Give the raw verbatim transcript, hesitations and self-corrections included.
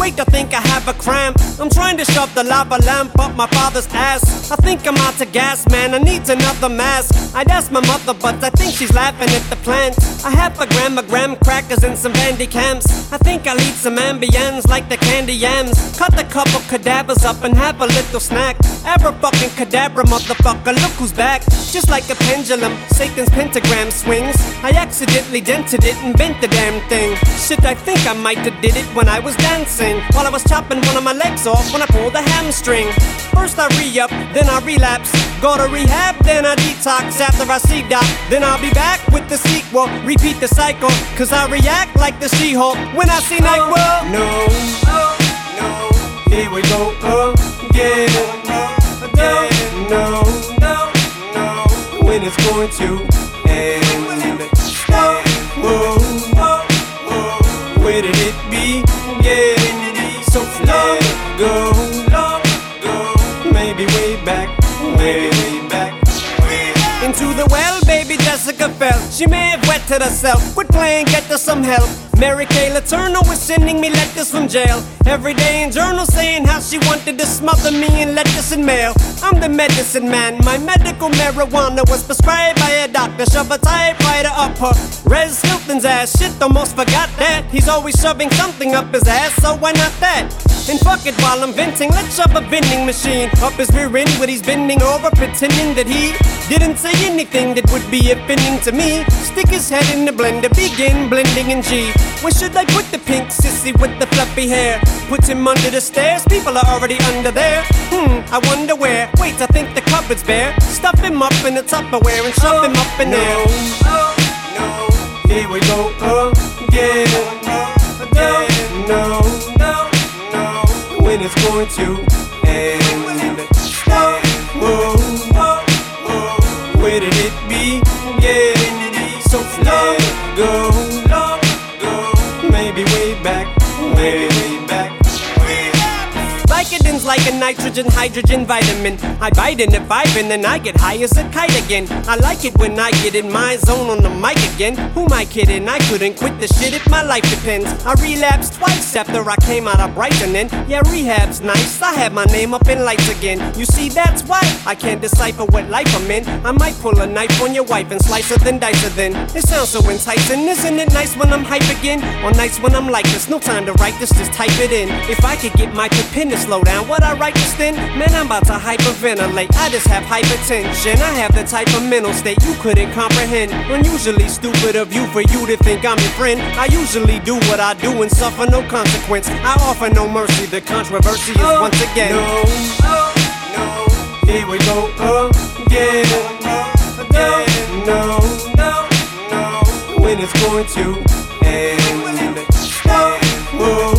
wait, I think I have a cramp. I'm trying to shove the lava lamp up my father's ass. I think I'm out to gas, man, I need another mask. I'd ask my mother, but I think she's laughing at the plant. I have a gram of graham crackers and some bandy cams. I think I'll eat some ambience like the candy yams. Cut a couple cadavers up and have a little snack. Ever fucking cadabra, motherfucker, look who's back. Just like a pendulum, Satan's pentagram swings. I accidentally dented it and bent the damn thing. Shit, I think I might have did it when I was dancing, while I was chopping one of my legs off when I pulled a hamstring. First I re-up, then I relapse. Go to rehab, then I detox. After I see doc, then I'll be back with the sequel. Repeat the cycle, cause I react like the She-Hulk when I see Night World. No, no, here we go again. Again, no, no, no, when it's going to end. Whoa, whoa, whoa, where did it begin? So long ago, long ago, maybe way back, maybe way back. Into the well, baby Jessica fell. She may have wetted herself. Quit playing, get her some help. Mary Kay Letourneau is sending me letters from jail. Every day in journals saying how she wanted to smother me in lettuce and mail. I'm the medicine man. My medical marijuana was prescribed by a doctor. Shove a typewriter up her Res Hilton's ass. Shit, almost forgot that. He's always shoving something up his ass, so why not that? And fuck it, while I'm venting, let's shove a vending machine up his rear end where he's bending over, pretending that he didn't say anything that would be offending to me. Stick his head in the blender, begin blending in G. Where should I put the pink sissy with the fluffy hair? Put him under the stairs, people are already under there. Hmm, I wonder where. Wait, I think the cupboard's bare. Stuff him up in the Tupperware and shove him up in there. No, no, here we go again. Again, no, no, no, when it's going to end. Whoa, whoa, whoa, where did it begin? So long ago, long ago, maybe way back, maybe way back. Vicodin's like a nitrogen, hydrogen vitamin. I bite in the vibe and then I get high as a kite again. I like it when I get in my zone on the mic again. Who am I kidding? I couldn't quit the shit if my life depends. I relapsed twice after I came out of Brighton and yeah, rehab's nice. I have my name up in lights again. You see, that's why I can't decipher what life I'm in. I might pull a knife on your wife and slice her then dice her then. It sounds so enticing, isn't it nice when I'm hype again? Or nice when I'm like this, no time to write this, just type it in. If I could get my pen to slow down, what I write this then? Man, I'm about to hyperventilate. I just have hypertension. I have the type of mental state you couldn't comprehend. Unusually stupid of you for you to think I'm your friend. I usually do what I do and suffer no consequence. I offer no mercy. The controversy is Oh, once again. No, no, here we go again. Again, no, no, no, when it's going to end. Whoa.